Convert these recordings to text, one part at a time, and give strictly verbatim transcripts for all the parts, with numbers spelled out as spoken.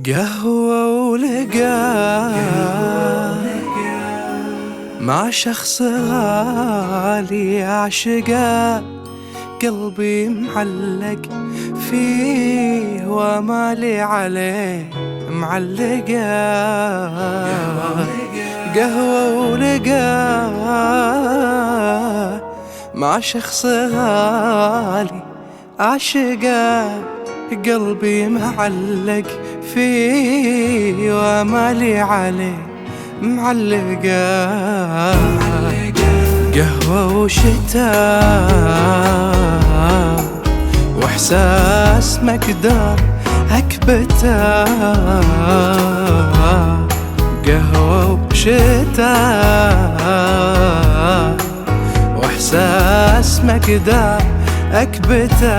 قهوة ولقاه مع شخص غالي أعشقه، قلبي معلق فيه ومالي عليه معلقه. قهوة ولقاه مع شخص غالي أعشقه، قلبي معلق فيه ومالي عليه معلقه. قهوة وشتاء واحساس مقدار اكبته، قهوة وشتاء واحساس مقدار اكبته.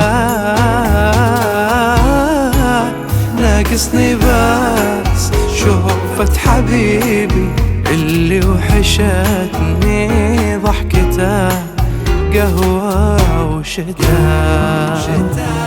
ناقصني بس شوفة حبيبي اللي وحشتني ضحكته، قهوة وشتاء.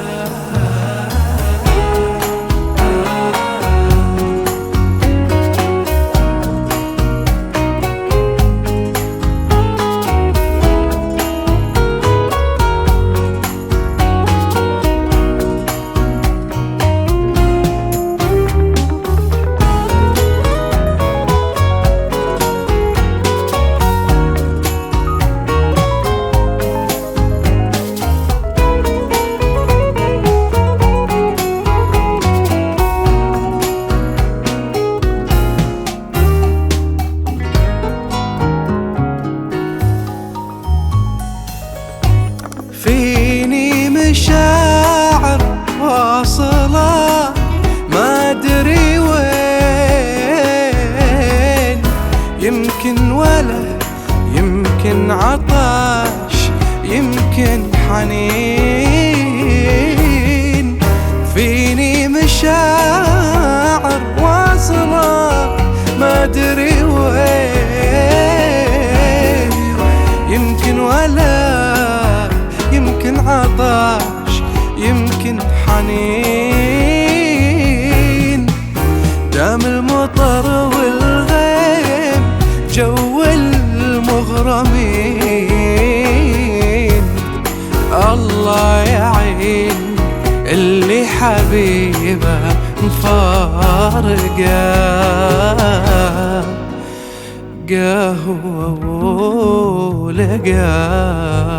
فيني مشاعر واصلة ما أدري وين، يمكن ولا يمكن عطش يمكن حنين. فيني مشاعر واصلة ما أدري وين، يمكن ولا يمكن عطش يمكن حنين. دام المطر والغيم جو المغرمين، الله يعين اللي حبيبه مفارقه. قهوة ولقاه